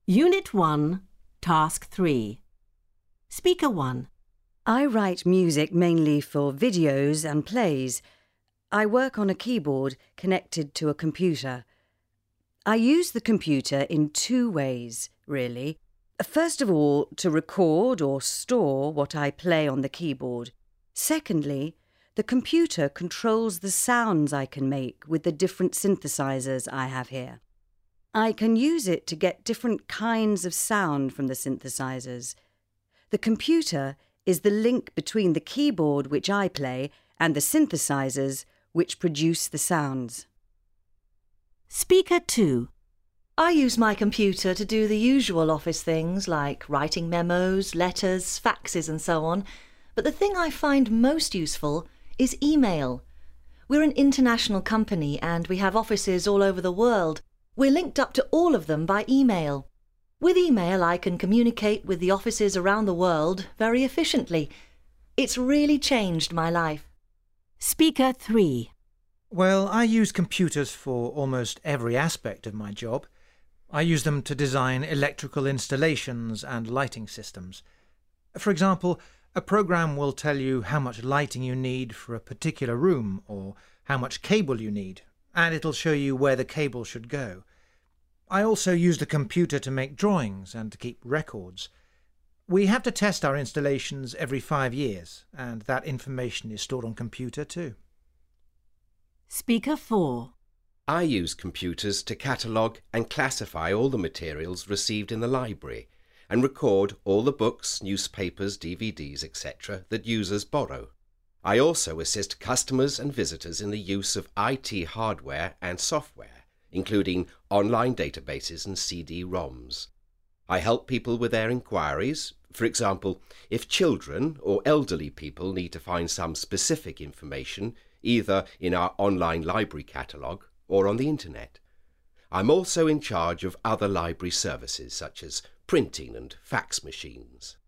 Unit 1, Task 3. Speaker 1. I write music mainly for videos and plays. I work on a keyboard connected to a computer. I use the computer in two ways, really. First of all, to record or store what I play on the keyboard. Secondly, the computer controls the sounds I can make with the different synthesizers I have here. I can use it to get different kinds of sound from the synthesizers. The computer is the link between the keyboard which I play and the synthesizers which produce the sounds. Speaker 2. I use my computer to do the usual office things like writing memos, letters, faxes and so on, but the thing I find most useful is email. We're an international company and we have offices all over the world. We're linked up to all of them by email. With email I can communicate with the offices around the world very efficiently. It's really changed my life. Speaker 3. Well, I use computers for almost every aspect of my job. I use them to design electrical installations and lighting systems. For example, a program will tell you how much lighting you need for a particular room or how much cable you need, and it'll show you where the cable should go. I also use the computer to make drawings and to keep records. We have to test our installations every 5 years, and that information is stored on computer too. Speaker 4. I use computers to catalogue and classify all the materials received in the library and record all the books, newspapers, DVDs, etc. that users borrow. I also assist customers and visitors in the use of IT hardware and software, including online databases and CD-ROMs. I help people with their inquiries. For example, if children or elderly people need to find some specific information, either in our online library catalogue or on the internet. I'm also in charge of other library services such as printing and fax machines.